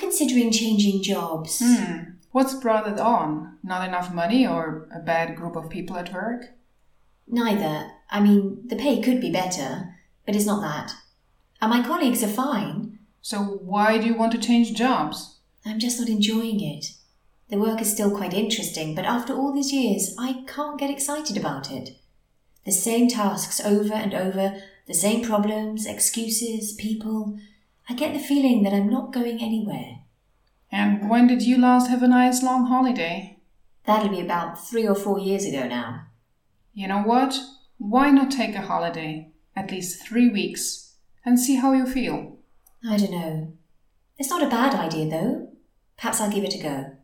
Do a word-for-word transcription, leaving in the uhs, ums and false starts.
considering changing jobs. Hmm. What's brought it on? Not enough money or a bad group of people at work? Neither. I mean, the pay could be better, but it's not that. And my colleagues are fine. So why do you want to change jobs? I'm just not enjoying it. The work is still quite interesting, but after all these years, I can't get excited about it. The same tasks over and over, the same problems, excuses, people. I get the feeling that I'm not going anywhere. And when did you last have a nice long holiday? That'll be about three or four years ago now. You know what? Why not take a holiday? At least three weeks. And see how you feel. I don't know. It's not a bad idea, though. Perhaps I'll give it a go.